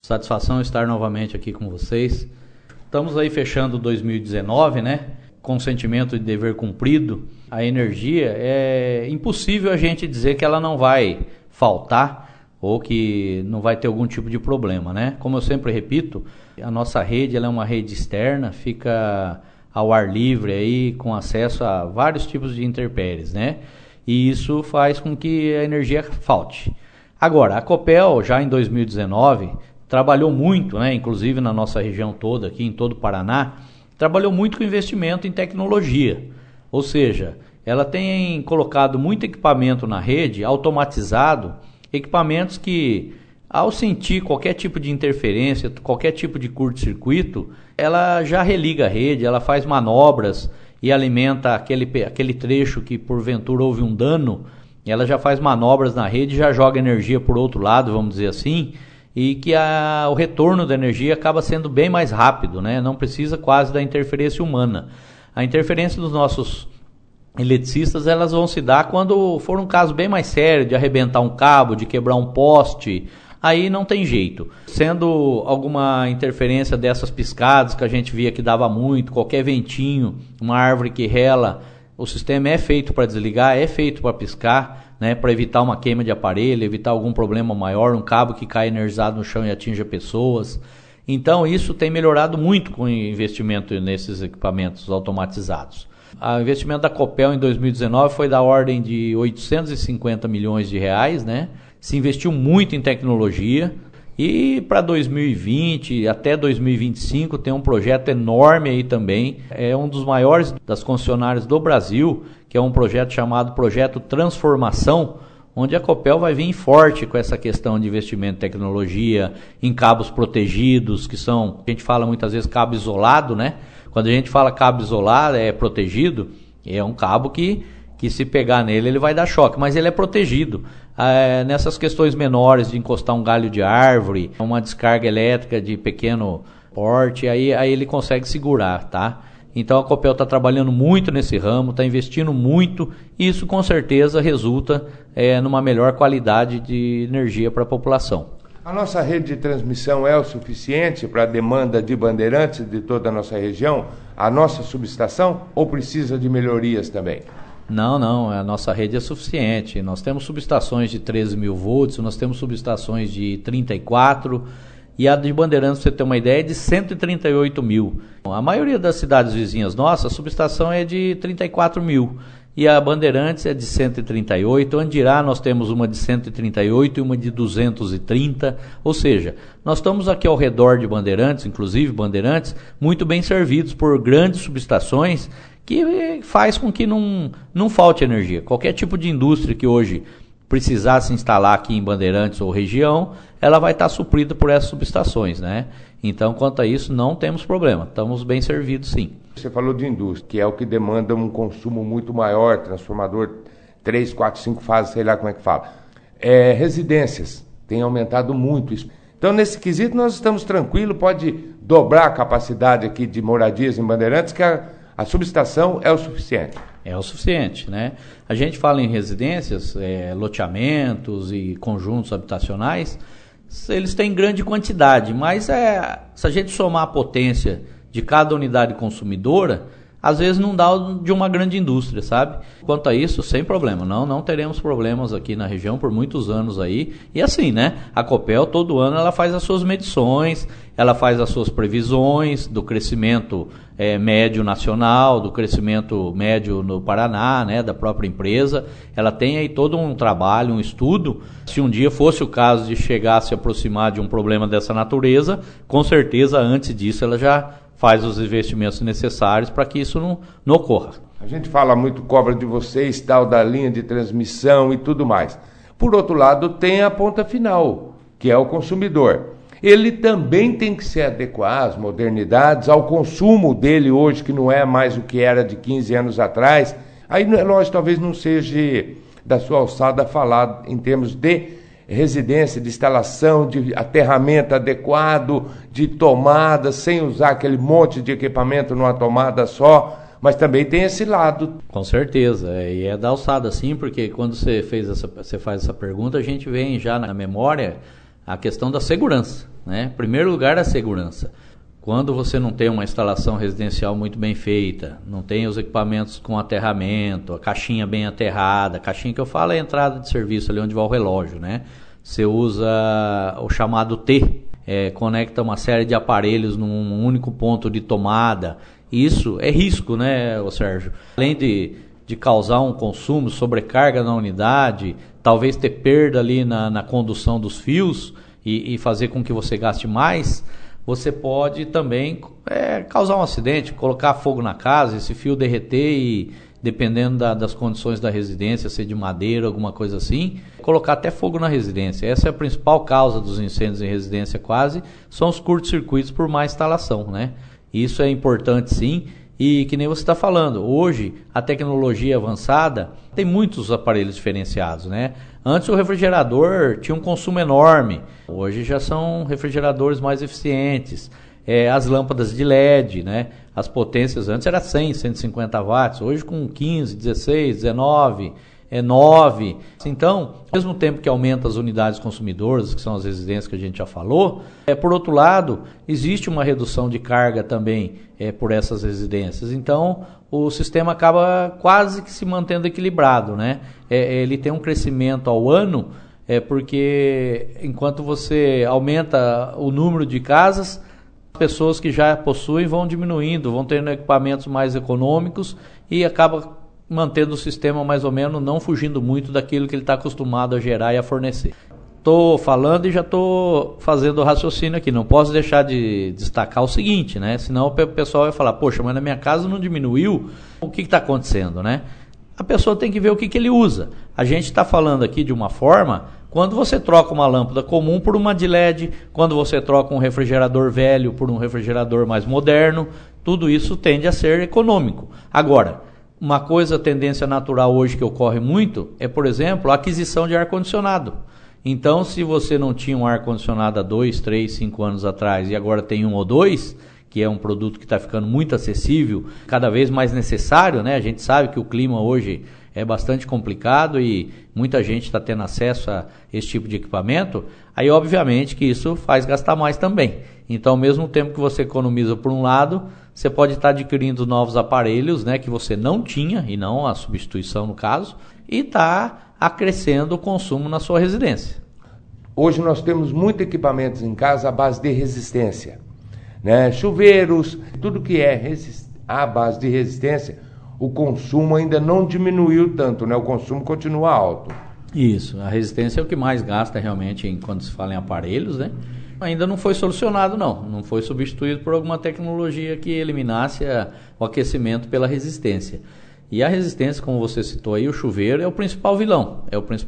Satisfação estar novamente aqui com vocês. Estamos aí fechando 2019, né? Com sentimento de dever cumprido. A energia é impossível a gente dizer que ela não vai faltar ou que não vai ter algum tipo de problema, né? Como eu sempre repito, a nossa rede ela é uma rede externa, fica ao ar livre aí, com acesso a vários tipos de intempéries, né? E isso faz com que a energia falte. Agora, a Copel já em 2019 trabalhou muito, né? Inclusive na nossa região toda, aqui em todo o Paraná, trabalhou muito com investimento em tecnologia. Ou seja, ela tem colocado muito equipamento na rede, automatizado, equipamentos que, ao sentir qualquer tipo de interferência, qualquer tipo de curto-circuito, ela já religa a rede, ela faz manobras e alimenta aquele trecho que porventura houve um dano, ela já faz manobras na rede e já joga energia por outro lado, vamos dizer assim, e que o retorno da energia acaba sendo bem mais rápido, né? Não precisa quase da interferência humana. A interferência dos nossos eletricistas, elas vão se dar quando for um caso bem mais sério, de arrebentar um cabo, de quebrar um poste, aí não tem jeito. Sendo alguma interferência dessas piscadas que a gente via que dava muito, qualquer ventinho, uma árvore que rela, o sistema é feito para desligar, é feito para piscar, né, para evitar uma queima de aparelho, evitar algum problema maior, um cabo que cai energizado no chão e atinja pessoas. Então isso tem melhorado muito com o investimento nesses equipamentos automatizados. O investimento da Copel em 2019 foi da ordem de 850 milhões de reais, né? Se investiu muito em tecnologia e para 2020 até 2025 tem um projeto enorme aí também. É um dos maiores das concessionárias do Brasil, que é um projeto chamado Projeto Transformação, onde a Copel vai vir forte com essa questão de investimento em tecnologia, em cabos protegidos, que são, a gente fala muitas vezes cabo isolado, né? Quando a gente fala cabo isolado, é protegido, é um cabo que se pegar nele ele vai dar choque, mas ele é protegido. Nessas questões menores de encostar um galho de árvore, uma descarga elétrica de pequeno porte, aí ele consegue segurar, tá? Então a Copel está trabalhando muito nesse ramo, está investindo muito, e isso com certeza resulta numa melhor qualidade de energia para a população. A nossa rede de transmissão é o suficiente para a demanda de Bandeirantes de toda a nossa região? A nossa subestação? Ou precisa de melhorias também? Não, a nossa rede é suficiente. Nós temos subestações de 13 mil volts, nós temos subestações de 34, e a de Bandeirantes, para você ter uma ideia, é de 138 mil. A maioria das cidades vizinhas nossas, a subestação é de 34 mil. E a Bandeirantes é de 138, Andirá nós temos uma de 138 e uma de 230, ou seja, nós estamos aqui ao redor de Bandeirantes, inclusive Bandeirantes, muito bem servidos por grandes subestações que faz com que não falte energia. Qualquer tipo de indústria que hoje precisar se instalar aqui em Bandeirantes ou região, ela vai estar suprida por essas subestações, né? Então, quanto a isso, não temos problema, estamos bem servidos sim. Você falou de indústria, que é o que demanda um consumo muito maior, transformador 3, 4, 5 fases, sei lá como é que fala. Residências, tem aumentado muito isso. Então, nesse quesito, nós estamos tranquilos, pode dobrar a capacidade aqui de moradias em Bandeirantes, que a subestação é o suficiente. É o suficiente, né? A gente fala em residências, loteamentos e conjuntos habitacionais, eles têm grande quantidade, mas se a gente somar a potência de cada unidade consumidora, às vezes não dá de uma grande indústria, sabe? Quanto a isso, sem problema, não teremos problemas aqui na região por muitos anos aí. E assim, né? A Copel todo ano ela faz as suas medições, ela faz as suas previsões do crescimento médio nacional, do crescimento médio no Paraná, né? Da própria empresa. Ela tem aí todo um trabalho, um estudo. Se um dia fosse o caso de chegar a se aproximar de um problema dessa natureza, com certeza antes disso ela já faz os investimentos necessários para que isso não ocorra. A gente fala muito cobra de vocês, tal, da linha de transmissão e tudo mais. Por outro lado, tem a ponta final, que é o consumidor. Ele também tem que se adequar às modernidades, ao consumo dele hoje, que não é mais o que era de 15 anos atrás. Aí, lógico, talvez não seja da sua alçada falar em termos de residência, de instalação, de aterramento adequado, de tomada, sem usar aquele monte de equipamento numa tomada só, mas também tem esse lado. Com certeza, e é da alçada sim, porque quando você faz essa pergunta, a gente vem já na memória a questão da segurança, né? Em primeiro lugar, a segurança. Quando você não tem uma instalação residencial muito bem feita, não tem os equipamentos com aterramento, a caixinha bem aterrada, a caixinha que eu falo é a entrada de serviço ali onde vai o relógio, né? Você usa o chamado T, conecta uma série de aparelhos num único ponto de tomada. Isso é risco, né, Sérgio? Além de causar um consumo, sobrecarga na unidade, talvez ter perda ali na condução dos fios e fazer com que você gaste mais, você pode também causar um acidente, colocar fogo na casa, esse fio derreter e, dependendo das condições da residência, ser de madeira, alguma coisa assim, colocar até fogo na residência. Essa é a principal causa dos incêndios em residência quase, são os curtos-circuitos por má instalação, né? Isso é importante sim, e que nem você está falando, hoje a tecnologia avançada tem muitos aparelhos diferenciados, né? Antes o refrigerador tinha um consumo enorme, hoje já são refrigeradores mais eficientes. As lâmpadas de LED, né? As potências antes era 100, 150 watts, hoje com 15, 16, 19, 9. Então, ao mesmo tempo que aumenta as unidades consumidoras, que são as residências que a gente já falou, por outro lado, existe uma redução de carga também por essas residências. Então, o sistema acaba quase que se mantendo equilibrado, né? Ele tem um crescimento ao ano, porque enquanto você aumenta o número de casas, pessoas que já possuem vão diminuindo, vão tendo equipamentos mais econômicos e acaba mantendo o sistema mais ou menos, não fugindo muito daquilo que ele está acostumado a gerar e a fornecer. Estou falando e já estou fazendo o raciocínio aqui, não posso deixar de destacar o seguinte, né? Senão o pessoal vai falar, poxa, mas na minha casa não diminuiu, o que está acontecendo, né? A pessoa tem que ver o que ele usa. A gente está falando aqui de uma forma, quando você troca uma lâmpada comum por uma de LED, quando você troca um refrigerador velho por um refrigerador mais moderno, tudo isso tende a ser econômico. Agora, uma coisa, tendência natural hoje que ocorre muito, é, por exemplo, a aquisição de ar-condicionado. Então, se você não tinha um ar-condicionado há 2, 3, 5 anos atrás e agora tem um ou dois, que é um produto que está ficando muito acessível, cada vez mais necessário, né? A gente sabe que o clima hoje é bastante complicado e muita gente está tendo acesso a esse tipo de equipamento, aí obviamente que isso faz gastar mais também. Então, ao mesmo tempo que você economiza por um lado, você pode estar adquirindo novos aparelhos, né, que você não tinha, e não a substituição no caso, e está acrescendo o consumo na sua residência. Hoje nós temos muitos equipamentos em casa à base de resistência, né? Chuveiros, tudo que é à base de resistência, o consumo ainda não diminuiu tanto, né? O consumo continua alto. Isso, a resistência é o que mais gasta realmente quando se fala em aparelhos, né? Ainda não foi solucionado não foi substituído por alguma tecnologia que eliminasse o aquecimento pela resistência. E a resistência, como você citou aí, o chuveiro é o principal vilão,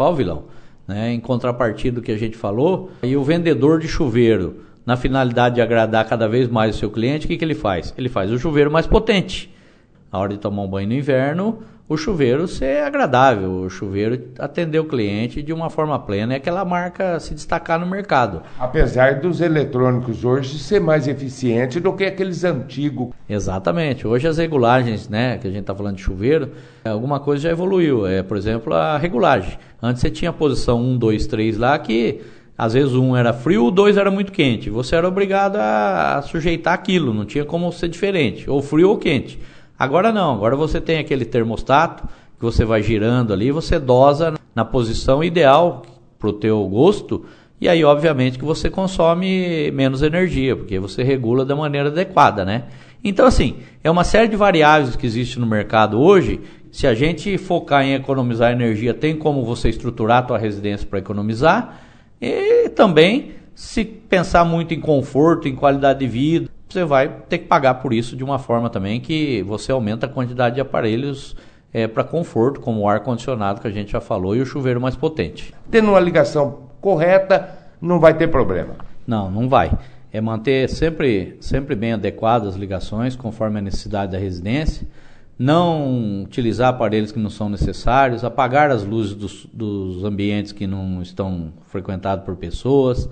né? Em contrapartida do que a gente falou, e o vendedor de chuveiro, na finalidade de agradar cada vez mais o seu cliente, o que ele faz? Ele faz o chuveiro mais potente. Na hora de tomar um banho no inverno, o chuveiro ser agradável, o chuveiro atender o cliente de uma forma plena, é aquela marca se destacar no mercado. Apesar dos eletrônicos hoje ser mais eficiente do que aqueles antigos. Exatamente. Hoje as regulagens, né, que a gente está falando de chuveiro, alguma coisa já evoluiu. Por exemplo, a regulagem. Antes você tinha a posição 1, 2, 3 lá que às vezes o 1 era frio, o 2 era muito quente. Você era obrigado a sujeitar aquilo, não tinha como ser diferente, ou frio ou quente. Agora não, agora você tem aquele termostato que você vai girando ali, você dosa na posição ideal para o teu gosto e aí obviamente que você consome menos energia, porque você regula da maneira adequada, né? Então assim, é uma série de variáveis que existe no mercado hoje. Se a gente focar em economizar energia, tem como você estruturar a tua residência para economizar e também se pensar muito em conforto, em qualidade de vida, você vai ter que pagar por isso de uma forma também que você aumenta a quantidade de aparelhos para conforto, como o ar-condicionado que a gente já falou e o chuveiro mais potente. Tendo uma ligação correta, não vai ter problema. Não vai. É manter sempre bem adequadas as ligações, conforme a necessidade da residência, não utilizar aparelhos que não são necessários, apagar as luzes dos ambientes que não estão frequentados por pessoas.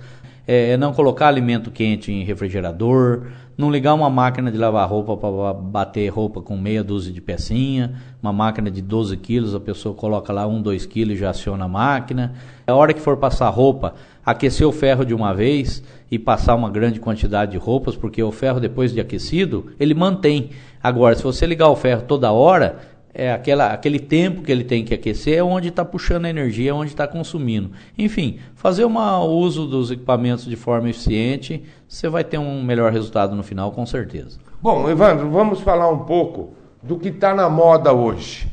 não colocar alimento quente em refrigerador, não ligar uma máquina de lavar roupa para bater roupa com meia dúzia de pecinha, uma máquina de 12 quilos, a pessoa coloca lá 2 quilos e já aciona a máquina. A hora que for passar roupa, aquecer o ferro de uma vez e passar uma grande quantidade de roupas, porque o ferro depois de aquecido, ele mantém. Agora, se você ligar o ferro toda hora, aquele tempo que ele tem que aquecer é onde está puxando a energia, é onde está consumindo. Enfim, fazer o uso dos equipamentos de forma eficiente, você vai ter um melhor resultado no final, com certeza. Bom, Evandro, vamos falar um pouco do que está na moda hoje.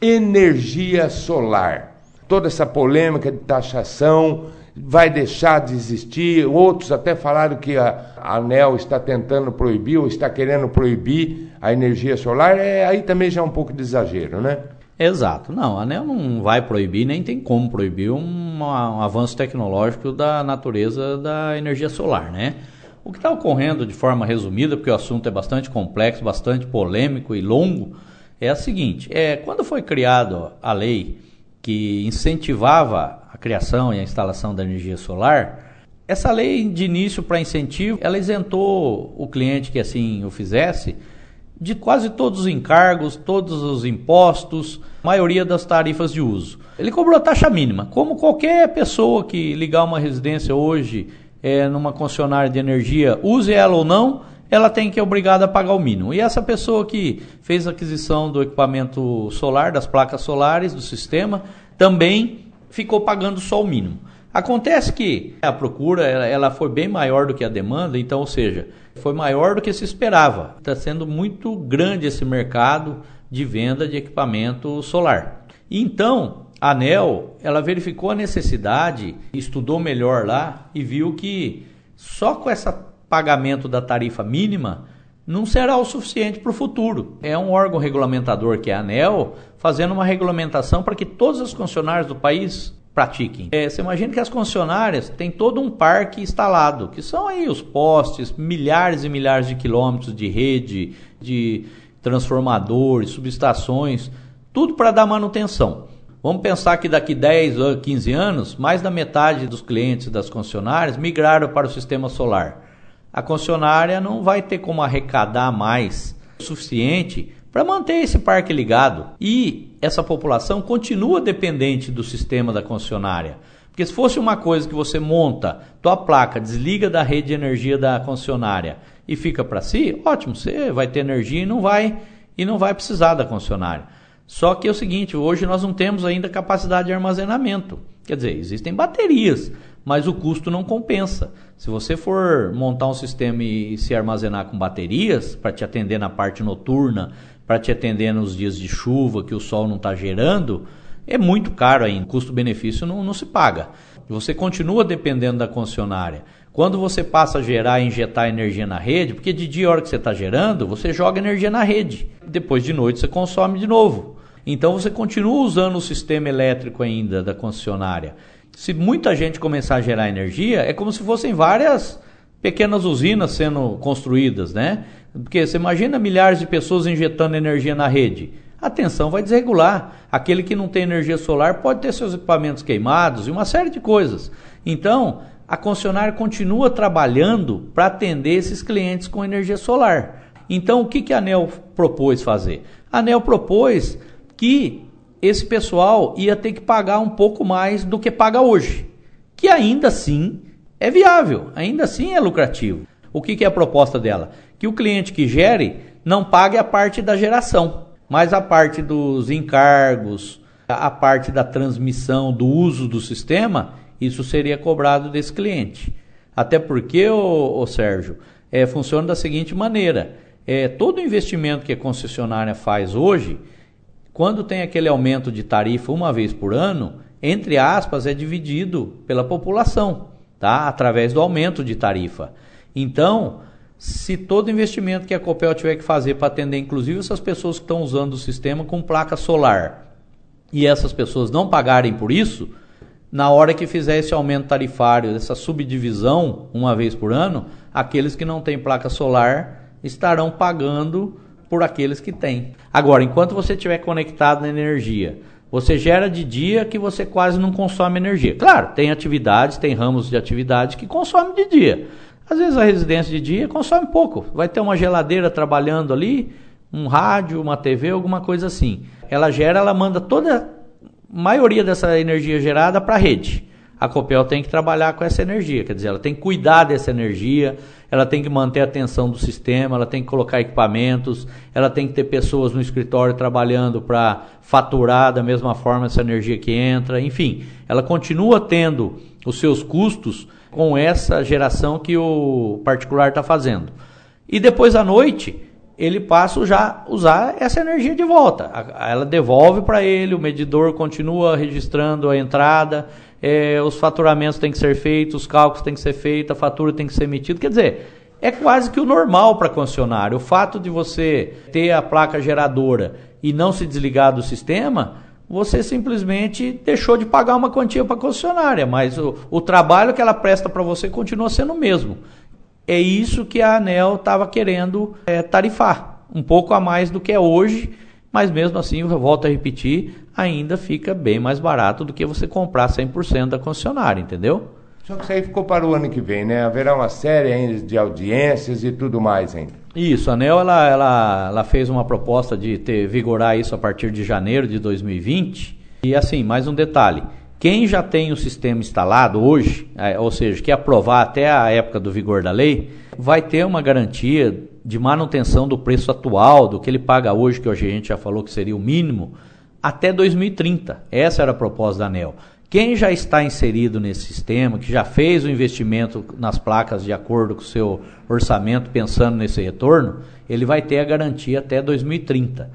Energia solar. Toda essa polêmica de taxação vai deixar de existir. Outros até falaram que a ANEEL está tentando proibir ou está querendo proibir a energia solar. Aí também já é um pouco de exagero, né? Exato. Não, a ANEEL não vai proibir, nem tem como proibir um avanço tecnológico da natureza da energia solar, né? O que está ocorrendo de forma resumida, porque o assunto é bastante complexo, bastante polêmico e longo, é a seguinte: quando foi criada a lei que incentivava a criação e a instalação da energia solar, essa lei de início para incentivo, ela isentou o cliente que assim o fizesse de quase todos os encargos, todos os impostos, maioria das tarifas de uso. Ele cobrou a taxa mínima, como qualquer pessoa que ligar uma residência hoje numa concessionária de energia, use ela ou não, ela tem que ser obrigada a pagar o mínimo. E essa pessoa que fez a aquisição do equipamento solar, das placas solares, do sistema, também ficou pagando só o mínimo. Acontece que a procura ela foi bem maior do que a demanda, então, ou seja, foi maior do que se esperava. Está sendo muito grande esse mercado de venda de equipamento solar. E então, a ANEEL, ela verificou a necessidade, estudou melhor lá e viu que só com esse pagamento da tarifa mínima não será o suficiente para o futuro. É um órgão regulamentador que é a ANEEL, fazendo uma regulamentação para que todas as concessionárias do país pratiquem. Você imagina que as concessionárias têm todo um parque instalado, que são aí os postes, milhares e milhares de quilômetros de rede, de transformadores, subestações, tudo para dar manutenção. Vamos pensar que daqui 10 ou 15 anos, mais da metade dos clientes das concessionárias migraram para o sistema solar. A concessionária não vai ter como arrecadar mais o suficiente para manter esse parque ligado. E essa população continua dependente do sistema da concessionária. Porque se fosse uma coisa que você monta, tua placa, desliga da rede de energia da concessionária e fica para si, ótimo, você vai ter energia e não vai precisar da concessionária. Só que é o seguinte, hoje nós não temos ainda capacidade de armazenamento. Quer dizer, existem baterias, mas o custo não compensa. Se você for montar um sistema e se armazenar com baterias para te atender na parte noturna, para te atender nos dias de chuva que o sol não está gerando, é muito caro ainda. O custo-benefício não se paga. Você continua dependendo da concessionária. Quando você passa a gerar e injetar energia na rede, porque de dia, a hora que você está gerando, você joga energia na rede. Depois de noite você consome de novo. Então você continua usando o sistema elétrico ainda da concessionária. Se muita gente começar a gerar energia, é como se fossem várias pequenas usinas sendo construídas, né? Porque você imagina milhares de pessoas injetando energia na rede. A tensão vai desregular. Aquele que não tem energia solar pode ter seus equipamentos queimados e uma série de coisas. Então, a concessionária continua trabalhando para atender esses clientes com energia solar. Então, o que a ANEEL propôs fazer? A ANEEL propôs que esse pessoal ia ter que pagar um pouco mais do que paga hoje, que ainda assim é viável, ainda assim é lucrativo. O que é a proposta dela? Que o cliente que gere não pague a parte da geração, mas a parte dos encargos, a parte da transmissão, do uso do sistema, isso seria cobrado desse cliente. Até porque, Sérgio, funciona da seguinte maneira, todo investimento que a concessionária faz hoje, quando tem aquele aumento de tarifa uma vez por ano, entre aspas, é dividido pela população, tá? Através do aumento de tarifa. Então, se todo investimento que a Copel tiver que fazer para atender, inclusive essas pessoas que estão usando o sistema com placa solar, e essas pessoas não pagarem por isso, na hora que fizer esse aumento tarifário, essa subdivisão uma vez por ano, aqueles que não têm placa solar estarão pagando por aqueles que têm. Agora, enquanto você estiver conectado na energia, Você gera de dia que você quase não consome energia. Claro, tem atividades, tem ramos de atividade que consomem de dia. Às vezes a residência de dia consome pouco. Vai ter uma geladeira trabalhando ali, um rádio, uma TV, alguma coisa assim. Ela manda toda a maioria dessa energia gerada para a rede. A Copel tem que trabalhar com essa energia, quer dizer, ela tem que cuidar dessa energia, ela tem que manter a atenção do sistema, ela tem que colocar equipamentos, ela tem que ter pessoas no escritório trabalhando para faturar da mesma forma essa energia que entra, enfim, ela continua tendo os seus custos com essa geração que o particular está fazendo. E depois à noite, ele passa já a usar essa energia de volta, ela devolve para ele, o medidor continua registrando a entrada, os faturamentos têm que ser feitos, os cálculos têm que ser feitos, a fatura tem que ser emitida, quer dizer, é quase que o normal para a concessionária. O fato de você ter a placa geradora e não se desligar do sistema, você simplesmente deixou de pagar uma quantia para a concessionária, mas o trabalho que ela presta para você continua sendo o mesmo. É isso que a ANEEL estava querendo tarifar, um pouco a mais do que é hoje, mas mesmo assim, eu volto a repetir, ainda fica bem mais barato do que você comprar 100% da concessionária, entendeu? Só que isso aí ficou para o ano que vem, né? Haverá uma série ainda de audiências e tudo mais ainda. Isso, a ANEEL ela fez uma proposta de vigorar isso a partir de janeiro de 2020. E assim, mais um detalhe, quem já tem o sistema instalado hoje, ou seja, que aprovar até a época do vigor da lei, vai ter uma garantia de manutenção do preço atual, do que ele paga hoje, que hoje a gente já falou que seria o mínimo, até 2030. Essa era a proposta da ANEEL. Quem já está inserido nesse sistema, que já fez o investimento nas placas de acordo com o seu orçamento, pensando nesse retorno, ele vai ter a garantia até 2030.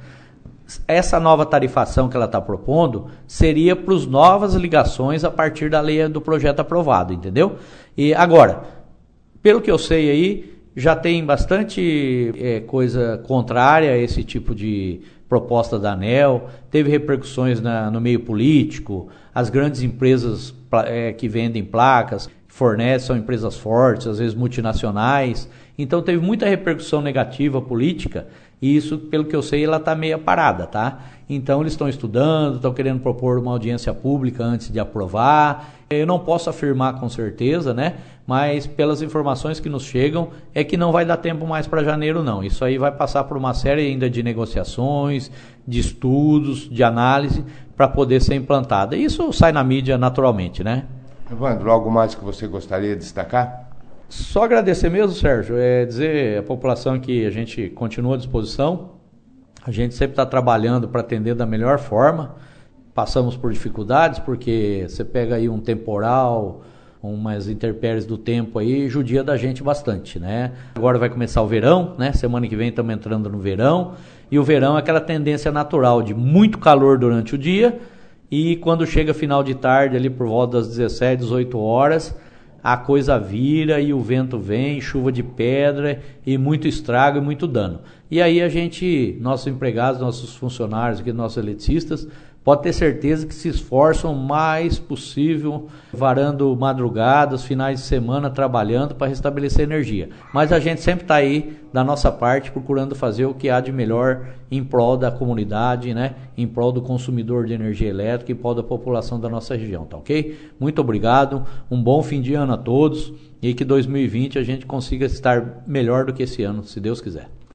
Essa nova tarifação que ela está propondo seria para as novas ligações a partir da lei do projeto aprovado, entendeu? E agora, pelo que eu sei aí, já tem bastante coisa contrária a esse tipo de proposta da ANEEL, teve repercussões no meio político, as grandes empresas que vendem placas, fornecem, são empresas fortes, às vezes multinacionais, então teve muita repercussão negativa política, e isso, pelo que eu sei, ela está meio parada, tá? Então eles estão estudando, estão querendo propor uma audiência pública antes de aprovar. Eu não posso afirmar com certeza, né? Mas pelas informações que nos chegam, é que não vai dar tempo mais para janeiro, não. Isso aí vai passar por uma série ainda de negociações, de estudos, de análise, para poder ser implantada. Isso sai na mídia naturalmente, né? Evandro, algo mais que você gostaria de destacar? Só agradecer mesmo, Sérgio, dizer à população que a gente continua à disposição, a gente sempre está trabalhando para atender da melhor forma, passamos por dificuldades, porque você pega aí um temporal, umas intempéries do tempo aí, judia da gente bastante, né? Agora vai começar o verão, né? Semana que vem estamos entrando no verão, e o verão é aquela tendência natural de muito calor durante o dia, e quando chega final de tarde, ali por volta das 17, 18 horas, a coisa vira e o vento vem, chuva de pedra e muito estrago e muito dano. E aí a gente, nossos empregados, nossos funcionários, aqui, nossos eletricistas, pode ter certeza que se esforçam o mais possível, varando madrugadas, finais de semana, trabalhando para restabelecer energia. Mas a gente sempre está aí, da nossa parte, procurando fazer o que há de melhor em prol da comunidade, né? Em prol do consumidor de energia elétrica, em prol da população da nossa região, tá ok? Muito obrigado, um bom fim de ano a todos e que 2020 a gente consiga estar melhor do que esse ano, se Deus quiser.